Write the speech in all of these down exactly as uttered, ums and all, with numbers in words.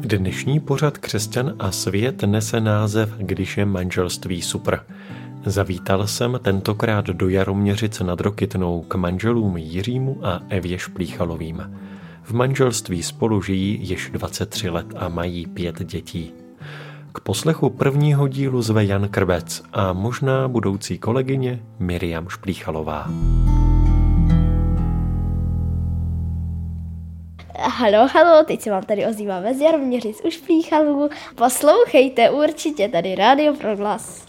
Dnešní pořad Křesťan a svět nese název Když je manželství super. Zavítal jsem tentokrát do Jaroměřic nad Rokytnou k manželům Jiřímu a Evě Šplíchalovým. V manželství spolu žijí již dvacet tři let a mají pět dětí. K poslechu prvního dílu zve Jan Krbec a možná budoucí kolegyně Miriam Šplíchalová. Halo, halo, teď se vám tady ozýváme z Jaroměřic u Šplíchalů. Poslouchejte určitě tady Rádio Proglas.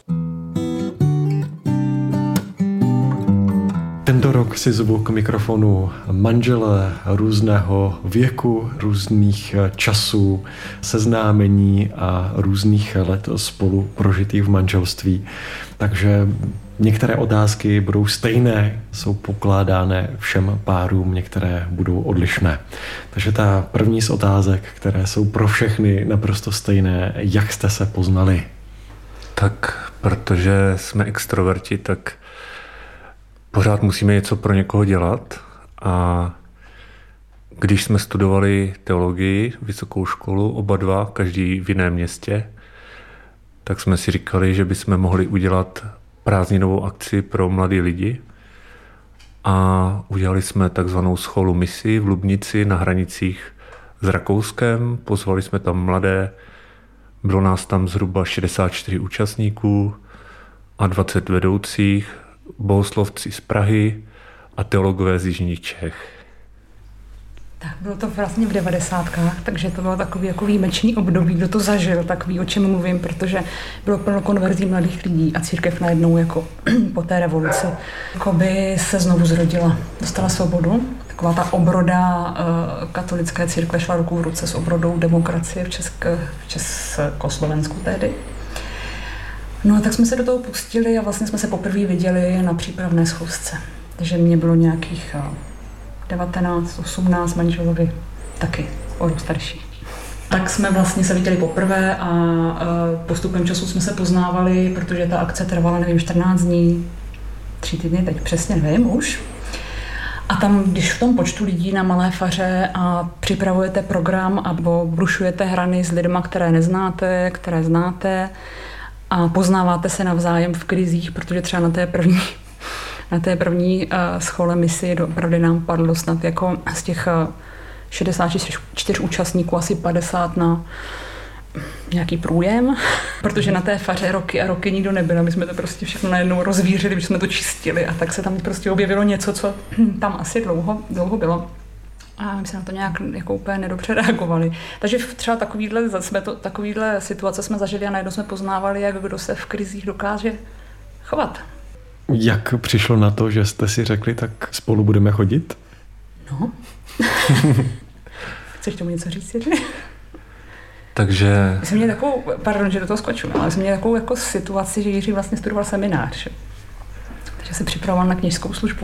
Tento rok si zvu k mikrofonu manžele různého věku, různých časů, seznámení a různých let spolu prožitých v manželství. Takže některé otázky budou stejné, jsou pokládány všem párům, některé budou odlišné. Takže ta první z otázek, které jsou pro všechny naprosto stejné, jak jste se poznali? Tak, protože jsme extroverti, tak pořád musíme něco pro někoho dělat a když jsme studovali teologii, vysokou školu, oba dva, každý v jiném městě, tak jsme si říkali, že bychom mohli udělat prázdninovou akci pro mladé lidi a udělali jsme takzvanou scholu misi v Lubnici na hranicích s Rakouskem. Pozvali jsme tam mladé, bylo nás tam zhruba šedesát čtyři účastníků a dvacet vedoucích, bohoslovci z Prahy a teologové z jižních Čech. Tak bylo to vlastně v devadesátkách, takže to bylo takový jako výjimečný období, kdo to zažil, tak ví, o čem mluvím, protože bylo plno konverzí mladých lidí a církev najednou jako po té revoluci jako by se znovu zrodila, dostala svobodu. Taková ta obroda uh, katolické církve šla ruku v ruce s obrodou demokracie v, Česk, v Československu tehdy. No a tak jsme se do toho pustili a vlastně jsme se poprvé viděli na přípravné schůzce. Takže mě bylo nějakých uh, devatenáct, osmnáct, manželovi taky, o rok starší. Tak jsme vlastně se viděli poprvé a uh, postupem času jsme se poznávali, protože ta akce trvala, nevím, čtrnáct dní, tři týdny, teď přesně nevím už. A tam, když v tom počtu lidí na malé faře a připravujete program a brušujete hrany s lidma, které neznáte, které znáte, a poznáváte se navzájem v krizích, protože třeba na té první, na té první uh, schole misi opravdu nám padlo snad jako z těch uh, šedesáti čtyř účastníků asi padesát na nějaký průjem, protože na té faře roky a roky nikdo nebyl, my jsme to prostě všechno najednou rozvířili, když jsme to čistili a tak se tam prostě objevilo něco, co tam asi dlouho, dlouho bylo. A my jsme na to nějak jako úplně nedobře reagovali. Takže třeba takovýhle, jsme to, takovýhle situace jsme zažili a najednou jsme poznávali, jak kdo se v krizích dokáže chovat. Jak přišlo na to, že jste si řekli, tak spolu budeme chodit? No. Chceš tomu něco říct, Jiří? Takže... My jsme měli takovou, pardon, že do toho skočím, ale my jsme měli takovou jako situaci, že Jiří vlastně studoval seminář. Takže se připravoval na kněžskou službu.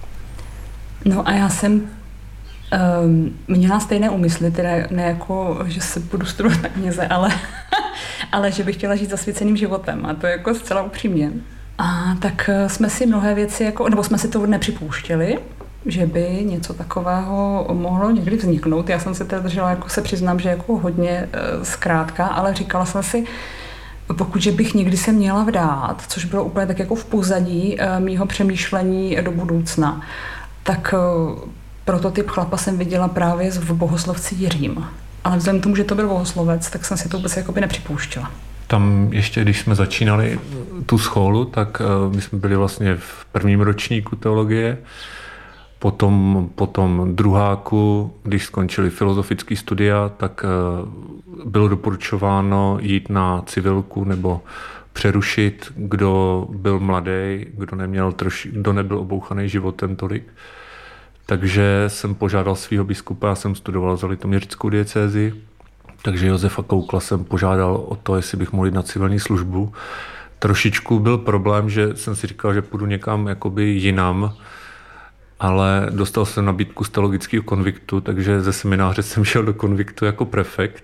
No a já jsem Um, měla stejné úmysly, teda ne jako, že se budu studovat na kněze, ale, ale že bych chtěla žít zasvěceným životem a to je jako zcela upřímně. A tak jsme si mnohé věci, jako, nebo jsme si to nepřipouštěli, že by něco takového mohlo někdy vzniknout. Já jsem se teda držela, jako se přiznám, že jako hodně uh, zkrátka, ale říkala jsem si, pokud že bych někdy se měla vdát, což bylo úplně tak jako v pozadí uh, mýho přemýšlení do budoucna, tak uh, prototyp chlapa jsem viděla právě v bohoslovci Jiřím. Ale vzhledem k tomu, že to byl bohoslovec, tak jsem si to vůbec jakoby nepřipouštěla. Tam ještě, když jsme začínali tu scholu, tak uh, my jsme byli vlastně v prvním ročníku teologie, potom, potom druháku, když skončili filozofický studia, tak uh, bylo doporučováno jít na civilku nebo přerušit, kdo byl mladý, kdo neměl troši, kdo nebyl obouchaný životem tolik. Takže jsem požádal svého biskupa, já jsem studoval za litoměřickou diecézi, takže Josefa Koukla jsem požádal o to, jestli bych mohl jít na civilní službu. Trošičku byl problém, že jsem si říkal, že půjdu někam jakoby jinam, ale dostal jsem nabídku z teologického konviktu, takže ze semináře jsem šel do konviktu jako prefekt.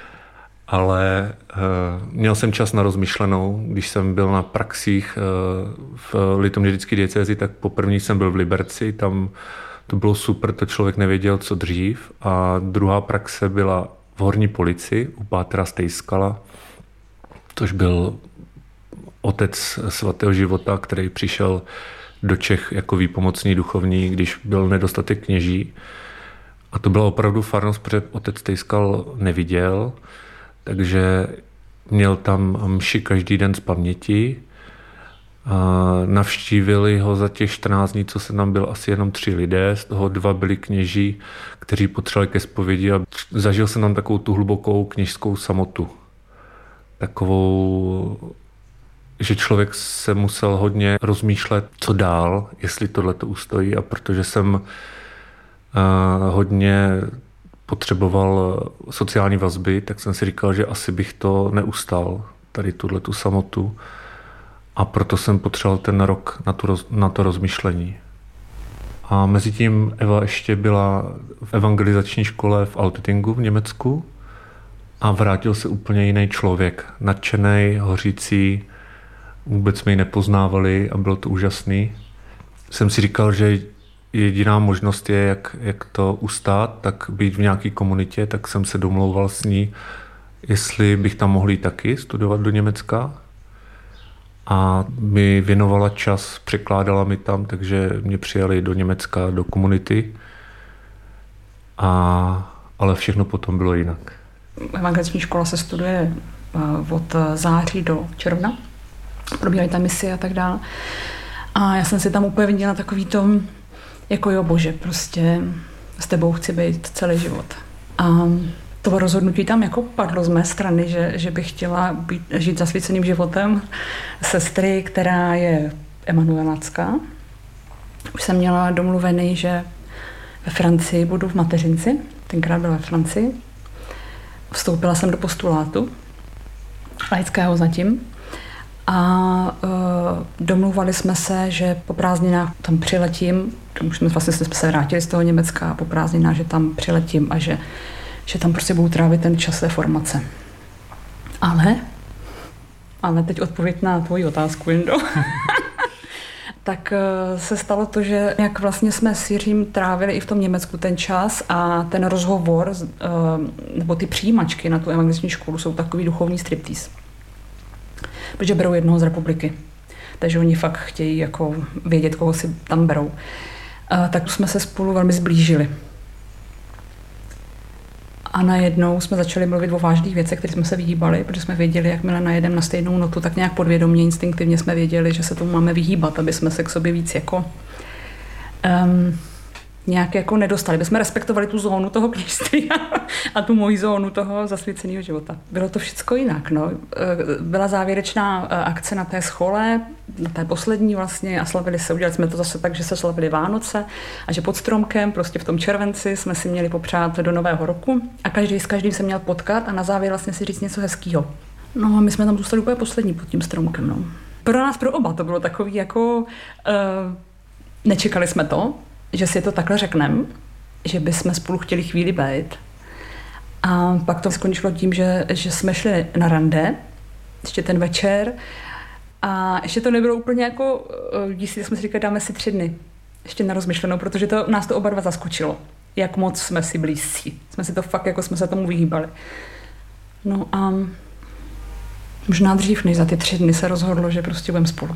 Ale uh, měl jsem čas na rozmyšlenou, když jsem byl na praxích uh, v litoměřické diecézi, tak poprvé jsem byl v Liberci, tam to bylo super, to člověk nevěděl, co dřív. A druhá praxe byla v horní Polici u pátra Stejskala, což byl otec svatého života, který přišel do Čech jako výpomocný duchovní, když byl nedostatek kněží. A to byla opravdu farnost, protože otec Stejskal neviděl, takže měl tam mši každý den z paměti. A navštívili ho za těch čtrnáct dní, co se tam byl, asi jenom tři lidé, z toho dva byli kněží, kteří potřebovali ke zpovědi a zažil jsem tam takovou tu hlubokou kněžskou samotu. Takovou, že člověk se musel hodně rozmýšlet, co dál, jestli tohle to ustojí, a protože jsem uh, hodně potřeboval sociální vazby, tak jsem si říkal, že asi bych to neustal, tady tuhle tu samotu. A proto jsem potřeboval ten rok na, tu roz, na to rozmýšlení. A mezi tím Eva ještě byla v evangelizační škole v Altöttingu v Německu a vrátil se úplně jiný člověk. Nadšenej, hořící, vůbec jsme ji nepoznávali a bylo to úžasný. Jsem si říkal, že jediná možnost je, jak, jak to ustát, tak být v nějaké komunitě, tak jsem se domlouval s ní, jestli bych tam mohl jít taky studovat do Německa. A mi věnovala čas, překládala mi tam, takže mě přijali do Německa, do komunity. A, ale všechno potom bylo jinak. Evangelizační škola se studuje od září do června. Probíhají tam misi a tak dále. A já jsem si tam úplně viděla takový tom, jako jo bože, prostě s tebou chci být celý život. A to rozhodnutí tam jako padlo z mé strany, že, že bych chtěla být, žít zasvěceným životem sestry, která je emanuelácká. Už jsem měla domluvený, že ve Francii budu v mateřinci, tenkrát byla ve Francii. Vstoupila jsem do postulátu, laického zatím, a uh, domluvali jsme se, že po prázdninách tam přiletím, už jsme vlastně jsme se vrátili z toho Německa, po prázdninách, že tam přiletím a že že tam prostě budu trávit ten čas té formace. Ale, ale teď odpověď na tvoji otázku, Jindo. Tak se stalo to, že jak vlastně jsme s Jiřím trávili i v tom Německu ten čas a ten rozhovor, nebo ty přijímačky na tu evangelizační školu jsou takový duchovní striptease. Protože berou jednoho z republiky. Takže oni fakt chtějí jako vědět, koho si tam berou. Tak jsme se spolu velmi zblížili. A najednou jsme začali mluvit o vážných věcech, které jsme se vyhýbali, protože jsme věděli, jakmile najedeme na stejnou notu, tak nějak podvědomě, instinktivně jsme věděli, že se tomu máme vyhýbat, aby jsme se k sobě víc jako um, nějak jako nedostali. My jsme respektovali tu zónu toho kněžství a, a tu moji zónu toho zasvěceného života. Bylo to všecko jinak. No. Byla závěrečná akce na té schole, na té poslední vlastně, a slavili se, udělali jsme to zase tak, že se slavili Vánoce a že pod stromkem, prostě v tom červenci, jsme si měli popřát do nového roku a každý s každým se měl potkat a na závěr vlastně si říct něco hezkýho. No a my jsme tam zůstali úplně poslední pod tím stromkem. No. Pro nás, pro oba to bylo takový jako... Uh, nečekali jsme to, že si to takhle řekneme, že bychom spolu chtěli chvíli být. A pak to skončilo tím, že, že jsme šli na rande, ještě ten večer, a ještě to nebylo úplně jako, když jsme si říkali, dáme si tři dny, ještě na rozmyšlenou, protože to, nás to oba dva zaskočilo, jak moc jsme si blízcí. Jsme si to fakt, jako jsme se tomu vyhýbali. No a možná dřív, než za ty tři dny se rozhodlo, že prostě budeme spolu.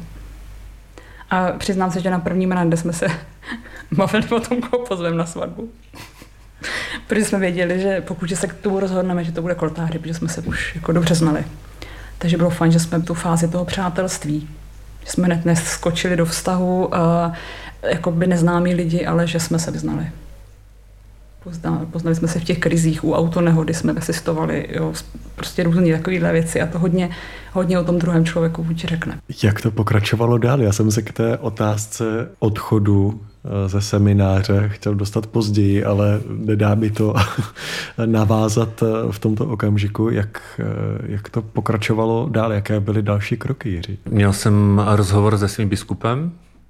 A přiznám se, že na prvním rande jsme se bavili o tom, koho pozveme na svatbu. Protože jsme věděli, že pokud se k tomu rozhodneme, že to bude koltáři, protože jsme se už jako dobře znali. Takže bylo fajn, že jsme v tu fázi toho přátelství. Že jsme hned neskočili do vztahu uh, jako by neznámí lidi, ale že jsme se vyznali. Poznali, poznali jsme se v těch krizích, u autonehody jsme asistovali, jo, prostě různé takovéhle věci a to hodně, hodně o tom druhém člověku buď řekne. Jak to pokračovalo dál? Já jsem se k té otázce odchodu ze semináře chtěl dostat později, ale nedá mi to navázat v tomto okamžiku. Jak, jak to pokračovalo dál? Jaké byly další kroky, Jiří? Měl jsem rozhovor se svým biskupem,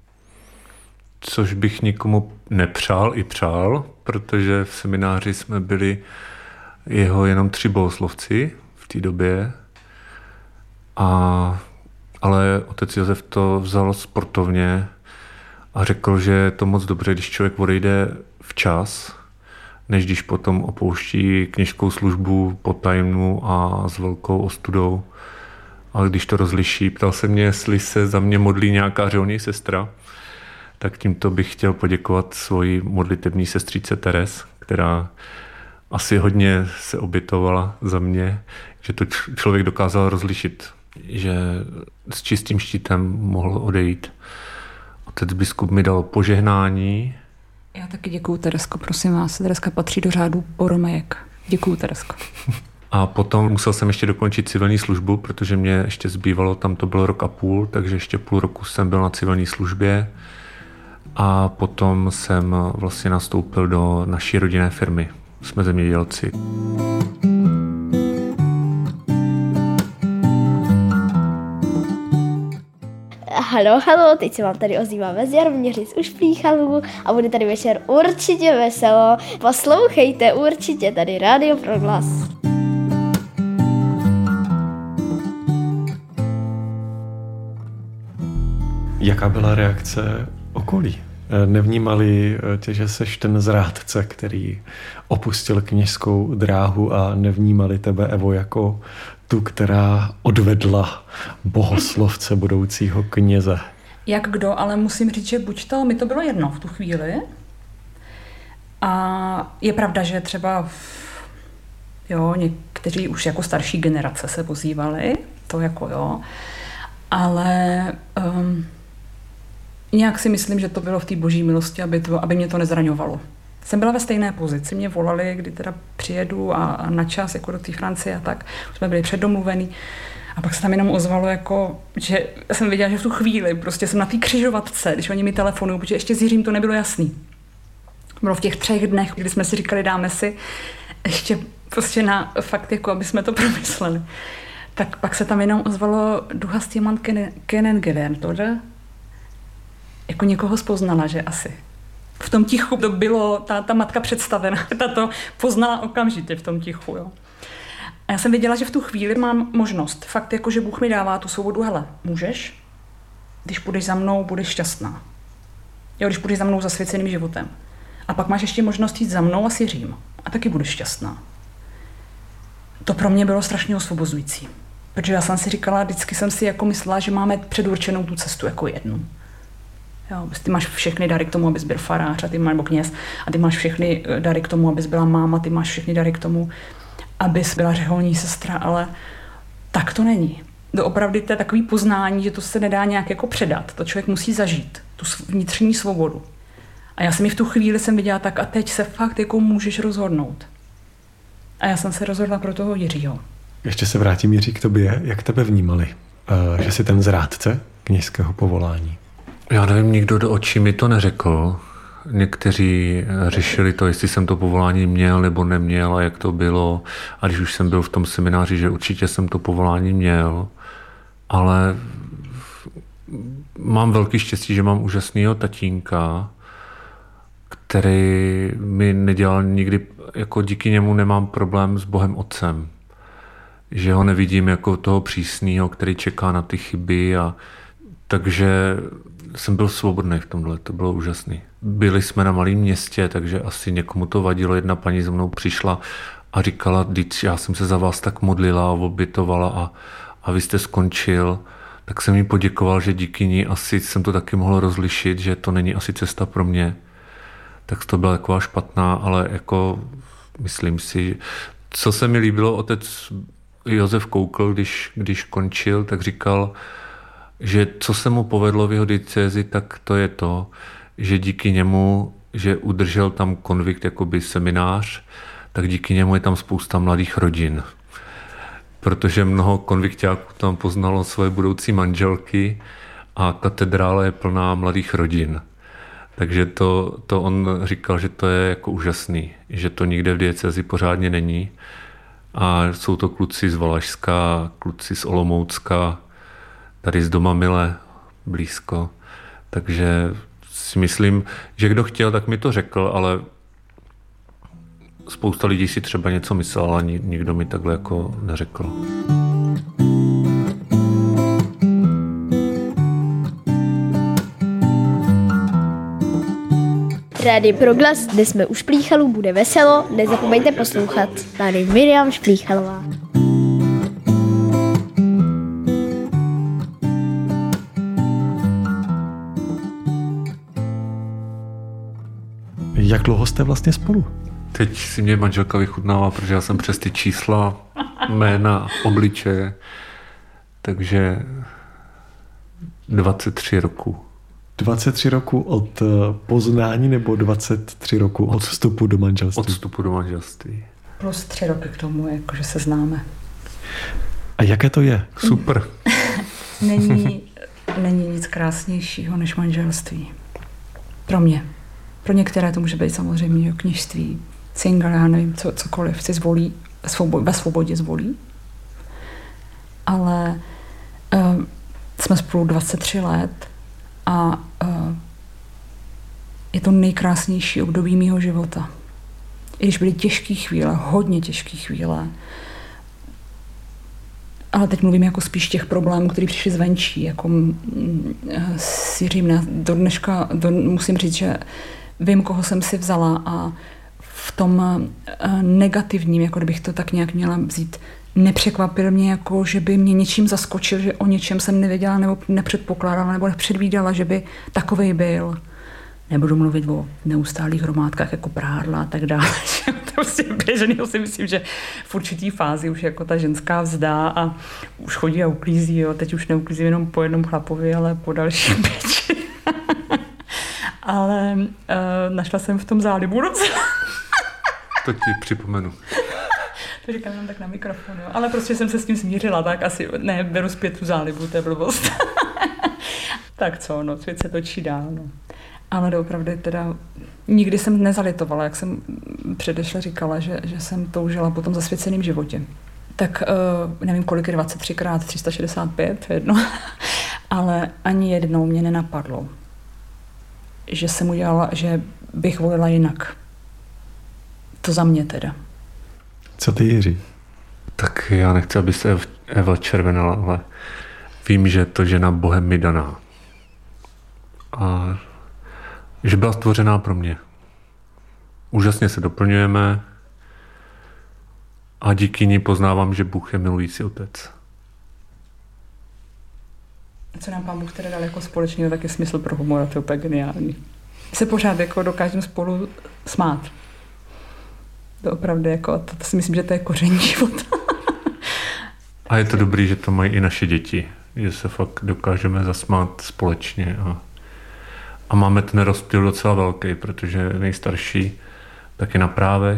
což bych nikomu nepřál i přál, protože v semináři jsme byli jeho jenom tři bohoslovci v té době. A, ale otec Josef to vzal sportovně a řekl, že je to moc dobře, když člověk odejde včas, než když potom opouští kněžskou službu po tajmu a s velkou ostudou. Ale když to rozliší, ptal se mě, jestli se za mě modlí nějaká řeholní sestra, tak tímto bych chtěl poděkovat svoji modlitební sestřičce Teres, která asi hodně se obětovala za mě, že to člověk dokázal rozlišit, že s čistým štítem mohl odejít. Otec biskup mi dal požehnání. Já taky děkuju, Teresko, prosím vás. Tereska patří do řádu Boromejek. Děkuju, Teresko. A potom musel jsem ještě dokončit civilní službu, protože mě ještě zbývalo, tam to bylo rok a půl, takže ještě půl roku jsem byl na civilní službě. A potom jsem vlastně nastoupil do naší rodinné firmy. Jsme zemědělci. Halo, halo, teď se vám tady ozývá ve Jaromíře z Ušplíchalů a bude tady večer určitě veselo. Poslouchejte určitě tady Rádio Proglas. Jaká byla reakce okolí? Nevnímali tě, že seš ten zrádce, který opustil kněžskou dráhu, a nevnímali tebe, Evo, jako tu, která odvedla bohoslovce budoucího kněze? Jak kdo, ale musím říct, že buď to, mi to bylo jedno v tu chvíli. A je pravda, že třeba jo, někteří už jako starší generace se pozývali, to jako jo, ale um, nějak si myslím, že to bylo v té boží milosti, aby, to, aby mě to nezraňovalo. Jsem byla ve stejné pozici, mě volali, kdy teda přijedu a, a na čas jako do té Francie a tak, už jsme byli předdomluvený. A pak se tam jenom ozvalo, jako, že jsem viděla, že v tu chvíli prostě jsem na té křižovatce, když oni mi telefonují, protože ještě s Jiřím to nebylo jasný. Bylo v těch třech dnech, kdy jsme si říkali, dáme si ještě prostě na fakt, jako aby jsme to promysleli. Tak pak se tam jenom ozvalo Du hast jemand kennengelernt, oder? Jako někoho spoznala, že asi. V tom tichu to bylo, ta, ta matka představena, ta to poznala okamžitě v tom tichu, jo. A já jsem věděla, že v tu chvíli mám možnost. Fakt jako, že Bůh mi dává tu svobodu, hele, můžeš, když půjdeš za mnou, budeš šťastná. Jo, když půjdeš za mnou zasvěceným životem. A pak máš ještě možnost jít za mnou a s Jiřím. A taky budeš šťastná. To pro mě bylo strašně osvobozující. Protože já jsem si říkala, vždycky jsem si jako myslela, že máme předurčenou tu cestu jako jednu. Jo, ty máš všechny dary k tomu, abys byl farář a ty máš kněz, a ty máš všechny dary k tomu, abys byla máma, ty máš všechny dary k tomu, abys byla řeholní sestra, ale tak to není. Doopravdy to je takový poznání, že to se nedá nějak jako předat. To člověk musí zažít, tu vnitřní svobodu. A já jsem mi v tu chvíli jsem viděla tak a teď se fakt jako můžeš rozhodnout. A já jsem se rozhodla pro toho Jiřího. Ještě se vrátím, Jiří, k tobě. Jak tebe vnímali? Že jsi ten zrádce kněžského povolání? Já nevím, nikdo do očí mi to neřekl. Někteří řešili to, jestli jsem to povolání měl nebo neměl a jak to bylo. A když už jsem byl v tom semináři, že určitě jsem to povolání měl. Ale mám velký štěstí, že mám úžasného tatínka, který mi nedělal nikdy, jako díky němu nemám problém s Bohem Otcem. Že ho nevidím jako toho přísného, který čeká na ty chyby, a takže jsem byl svobodný v tomhle, to bylo úžasný. Byli jsme na malém městě, takže asi někomu to vadilo. Jedna paní za mnou přišla a říkala, já jsem se za vás tak modlila a obětovala a, a vy jste skončil. Tak jsem jí poděkoval, že díky ní asi jsem to taky mohl rozlišit, že to není asi cesta pro mě. Tak to byla taková špatná, ale jako myslím si, co se mi líbilo, otec Josef Koukl, když, když končil, tak říkal, že co se mu povedlo v jeho diecézi, tak to je to, že díky němu, že udržel tam konvikt jakoby seminář, tak díky němu je tam spousta mladých rodin. Protože mnoho konvikťáků tam poznalo svoje budoucí manželky a katedrála je plná mladých rodin. Takže to, to on říkal, že to je jako úžasný, že to nikde v diecézi pořádně není. A jsou to kluci z Valašska, kluci z Olomoucka, tady z Domamile blízko. Takže si myslím, že kdo chtěl, tak mi to řekl, ale spousta lidí si třeba něco myslel, ale nikdo mi takhle jako neřekl. Rádio Proglas, kde jsme u Šplíchalů, bude veselo, nezapomeňte poslouchat. Tady Miriam Šplíchalová. Jak dlouho jste vlastně spolu? Teď si mě manželka vychutnává, protože já jsem přes ty čísla, jména, obličeje, takže dvacet tři roku. dvacet tři roku od poznání nebo dvacet tři roku od vstupu do manželství? Od vstupu do manželství. Plus tři roky k tomu, jakože se známe. A jaké to je? Super. Není, není nic krásnějšího než manželství. Pro mě. Pro některé to může být samozřejmě kněžství, single, já nevím, co, cokoliv si zvolí, svobo, ve svobodě zvolí. Ale uh, jsme spolu dvacet tři let a uh, je to nejkrásnější období mýho života. I když byly těžké chvíle, hodně těžké chvíle, ale teď mluvím jako spíš těch problémů, které přišly zvenčí, jako si římne, do dneška do, musím říct, že vím, koho jsem si vzala a v tom uh, negativním, jako kdybych to tak nějak měla vzít, nepřekvapil mě, jako že by mě něčím zaskočil, že o něčem jsem nevěděla nebo nepředpokládala nebo nepředvídala, že by takovej byl. Nebudu mluvit o neustálých hromádkách jako prádla a tak dále. To prostě běžný, si myslím, že v určitý fázi už jako ta ženská vzdá a už chodí a uklízí. Jo. Teď už neuklízí jenom po jednom chlapovi, ale po další péči. Ale uh, našla jsem v tom zálibu docela. To ti připomenu. To říkám jenom tak na mikrofon, jo. Ale prostě jsem se s tím smířila, tak asi ne, beru zpět tu zálibu, to je blbost. Tak co, no, svět se točí dál, no. Ale doopravdy teda nikdy jsem nezalitovala, jak jsem předešle říkala, že, že jsem toužila po tom zasvěceném životě. Tak uh, nevím, kolik je dvacet tři krát tři sta šedesát pět, jedno. Ale ani jednou mě nenapadlo, že jsem udělala, že bych volila jinak. To za mě teda. Co ty, Jiří? Tak já nechci, aby se Eva červenala, ale vím, že to žena Bohem mi daná. A že byla stvořená pro mě. Úžasně se doplňujeme a díky ní poznávám, že Bůh je milující otec. Co nám Pán Bůh teda dal jako společného, tak je smysl pro humor a to je úplně geniální. Se pořád jako dokážeme spolu smát. To opravdu jako, to, to si myslím, že to je koření života. A je to dobrý, že to mají i naše děti, že se fakt dokážeme zasmát společně a, a máme ten rozptyl docela velký, protože nejstarší taky na právech.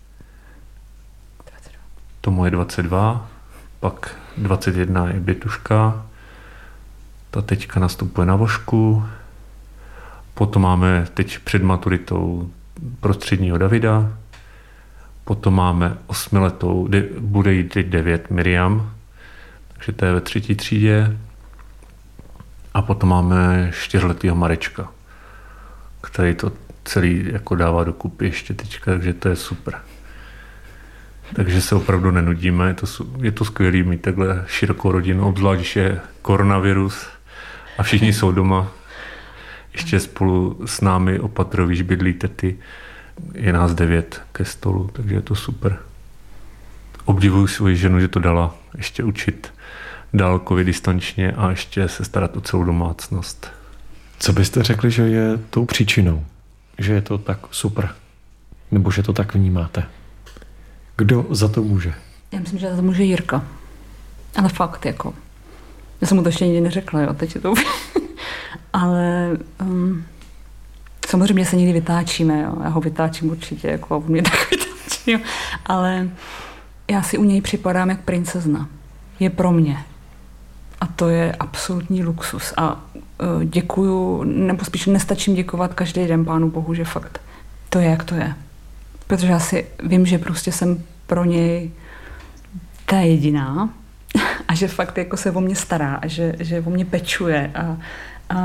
Tomu je dvacet dva, pak dvacet jedna je Bětuška, ta teďka nastupuje na vošku, potom máme teď před maturitou prostředního Davida, potom máme osmiletou, bude jí teď devět, Miriam, takže to je ve třetí třídě. A potom máme čtyřletýho Marečka, který to celý jako dává dokupy ještě teďka, takže to je super. Takže se opravdu nenudíme, je to, je to skvělý mít takhle širokou rodinu, obzvlášť, když je koronavirus a všichni jsou doma. Ještě spolu s námi opatrují, bydlí tety. Je nás devět ke stolu, takže je to super. Obdivuju svoji ženu, že to dala ještě učit dálkově, distančně a ještě se starat o celou domácnost. Co byste řekli, že je tou příčinou? Že je to tak super? Nebo že to tak vnímáte? Kdo za to může? Já myslím, že za to může Jirka. Ale fakt, jako. Já jsem mu to ještě nikdy neřekla, jo, teď je to ale um, samozřejmě se někdy vytáčíme, jo. Já ho vytáčím určitě, jako on mě tak vytáčí, jo. Ale já si u něj připadám jak princezna. Je pro mě. A to je absolutní luxus. A uh, děkuju, nebo spíš nestačím děkovat každý den Pánu Bohu, že fakt to je, jak to je. Protože já si vím, že prostě jsem pro něj ta jediná a že fakt jako se o mě stará a že, že o mě pečuje a, a,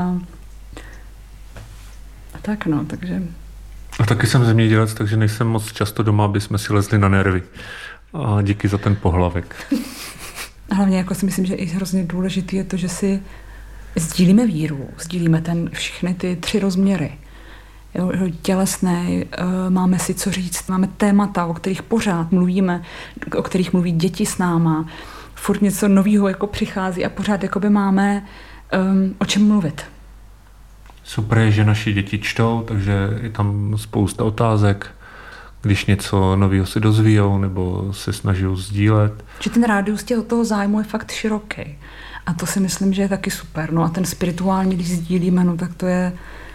a tak no, takže... A taky jsem zemědělec, takže nejsem moc často doma, aby jsme si lezli na nervy. A díky za ten pohlavek. Hlavně jako si myslím, že i hrozně důležitý je to, že si sdílíme víru, sdílíme ten, všechny ty tři rozměry. jo, tělesné, máme si co říct, máme témata, o kterých pořád mluvíme, o kterých mluví děti s náma, furt něco nového jako přichází a pořád jakoby máme um, o čem mluvit. Super je, že naši děti čtou, takže je tam spousta otázek, když něco nového se dozvíjou nebo se snaží sdílet. Že ten rádius těch toho zájmu je fakt široký. A to si myslím, že je taky super. No a ten spirituální, když sdílíme, no tak to je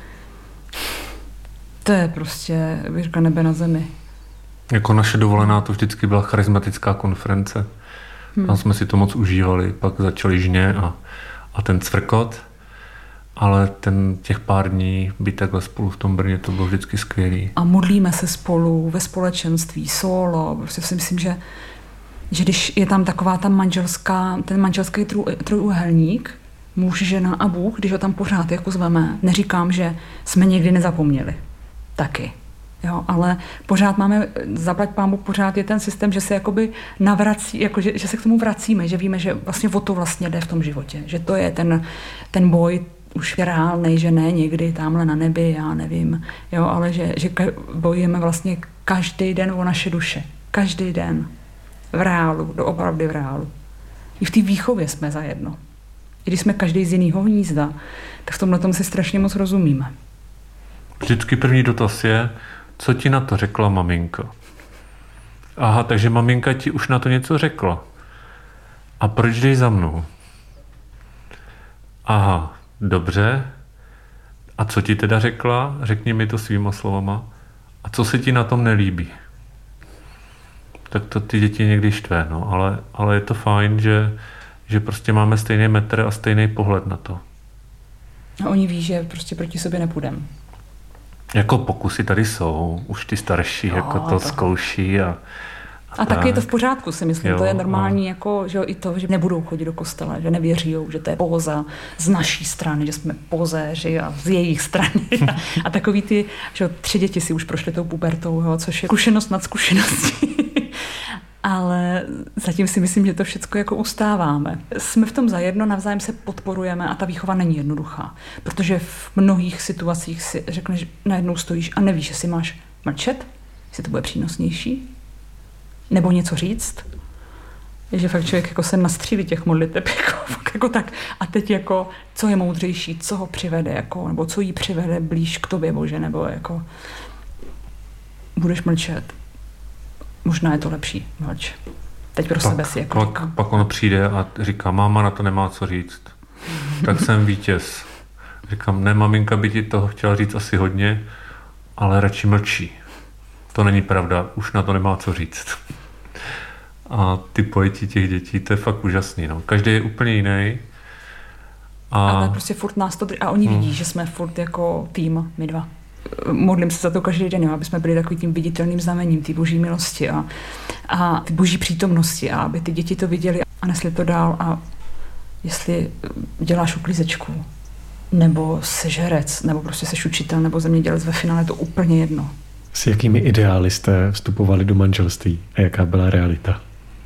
to je prostě výška nebe na zemi. Jako naše dovolená to vždycky byla charismatická konference. Hmm. Tam jsme si to moc užívali, pak začali žně a, a ten cvrkot. Ale ten těch pár dní být takhle spolu v tom Brně, to bylo vždycky skvělý. A modlíme se spolu ve společenství, solo. Prostě si myslím, že, že když je tam taková ta manželská, ten manželský trojúhelník, muž, žena a Bůh, když ho tam pořád jako zveme, neříkám, že jsme někdy nezapomněli. Taky. Jo, ale pořád máme, zaplať pámu, pořád je ten systém, že se jakoby navrací, jako že, že se k tomu vracíme, že víme, že vlastně o to vlastně jde v tom životě. Že to je ten, ten boj už reálnej, že ne někdy tamhle na nebi, já nevím, jo, ale že, že bojujeme vlastně každý den o naše duše. Každý den. V reálu, doopravdy v reálu. I v té výchově jsme zajedno. I když jsme každý z jiného hnízda, tak v tomhle tom si strašně moc rozumíme. Vždycky první dotaz je, co ti na to řekla maminka? Aha, takže maminka ti už na to něco řekla. A proč jdeš za mnou? Aha, dobře. A co ti teda řekla? Řekni mi to svýma slovama. A co se ti na tom nelíbí? Tak to ty děti někdy štve, no, ale, ale je to fajn, že, že prostě máme stejný metr a stejný pohled na to. A oni ví, že prostě proti sobě nepůjdeme. Jako pokusy tady jsou, už ty starší no, jako to, to zkouší a A, a taky je to v pořádku, si myslím. Jo, to je normální, a... jako, že i to, že nebudou chodit do kostela, že nevěří, že to je póza z naší strany, že jsme pozéři a z jejich strany. A, a takový ty, že tři děti si už prošly tou pubertou, jo, což je zkušenost nad zkušeností. Ale zatím si myslím, že to všechno jako ustáváme. Jsme v tom zajedno, navzájem se podporujeme a ta výchova není jednoduchá. Protože v mnohých situacích si řekneš, najednou stojíš a nevíš, jestli máš mlčet, jestli to bude přínosnější, nebo něco říct. Je, že fakt člověk jako se nastřílí těch modliteb, jako, jako tak. A teď jako, co je moudřejší, co ho přivede, jako, nebo co jí přivede blíž k tobě, Bože, nebo jako budeš mlčet. Možná je to lepší, mlč. Teď pro pak, sebe si jako pak, říkám. pak on přijde a říká, máma na to nemá co říct. Tak jsem vítěz. Říkám, ne, maminka by ti toho chtěla říct asi hodně, ale radši mlčí. To není pravda, už na to nemá co říct. A ty pojetí těch dětí, to je fakt úžasný. No. Každý je úplně jiný. A... Ale prostě furt nás to... A oni hmm. vidí, že jsme furt jako tým, my dva. Modlím se za to každý den, aby jsme byli takovým tím viditelným znamením té boží milosti a, a ty boží přítomnosti a aby ty děti to viděli a nesli to dál. A jestli děláš uklízečku, nebo seš herec, nebo prostě seš učitel, nebo zemědělec, ve finále je to úplně jedno. S jakými ideály jste vstupovali do manželství a jaká byla realita?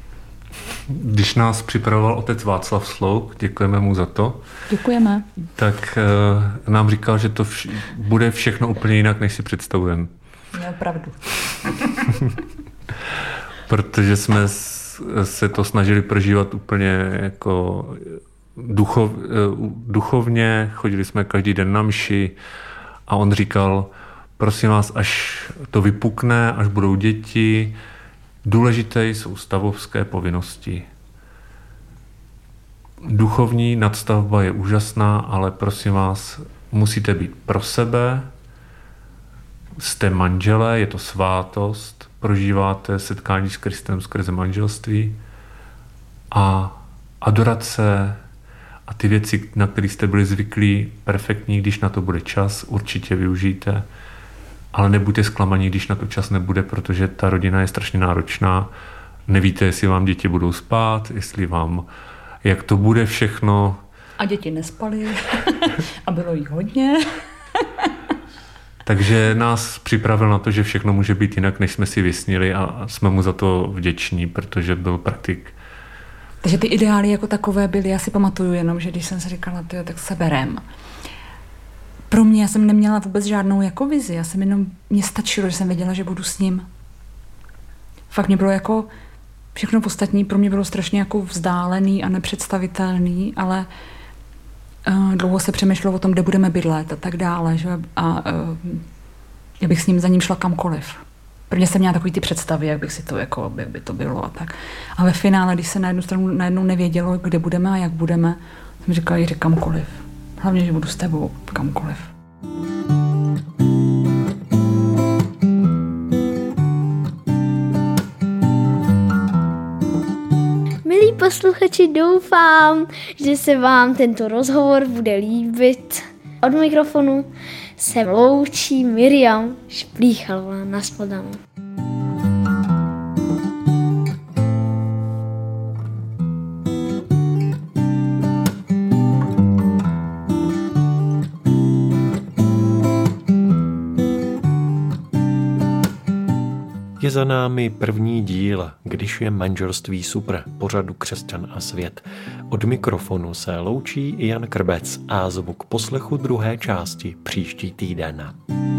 Když nás připravoval otec Václav Slouk, děkujeme mu za to. Děkujeme. Tak uh, nám říkal, že to vš- bude všechno úplně jinak, než si představujeme. Je pravdu. Protože jsme s, se to snažili prožívat úplně jako duchov, uh, duchovně, chodili jsme každý den na mši a on říkal, prosím vás, až to vypukne, až budou děti, důležité jsou stavovské povinnosti. Duchovní nadstavba je úžasná, ale prosím vás, musíte být pro sebe, jste manželé, je to svátost, prožíváte setkání s Kristem skrze manželství a adorace a ty věci, na které jste byli zvyklí, perfektní, když na to bude čas, určitě využijte. Ale nebuďte zklamaní, když na to čas nebude, protože ta rodina je strašně náročná. Nevíte, jestli vám děti budou spát, jestli vám, jak to bude všechno. A děti nespaly a bylo jich hodně. Takže nás připravil na to, že všechno může být jinak, než jsme si vysnili a jsme mu za to vděční, protože byl praktik. Takže ty ideály jako takové byly, já si pamatuju jenom, že když jsem si říkala, tyjo, tak se berem. pro mě, já jsem neměla vůbec žádnou jako vizi, já jsem jenom, mně stačilo, že jsem věděla, že budu s ním. Fakt mě bylo jako, všechno ostatní pro mě bylo strašně jako vzdálený a nepředstavitelný, ale uh, dlouho se přemýšlelo o tom, kde budeme bydlet a tak dále, že? A uh, já bych s ním za ním šla kamkoliv. Prvně jsem měla takový ty představy, jak bych si to, jako, jak by to bylo a tak. A ve finále, když se na jednu stranu najednou nevědělo, kde budeme a jak budeme, jsem říkala, Jiři, kamkoliv. Hlavně, že budu s tebou, kamkoliv. Milí posluchači, doufám, že se vám tento rozhovor bude líbit. Od mikrofonu se loučí Miriam Šplíchalová. Nashledanou. Je za námi první díl, když je manželství super, pořadu Křesťan a svět. Od mikrofonu se loučí Jan Krbec a zvu k poslechu druhé části příští týden.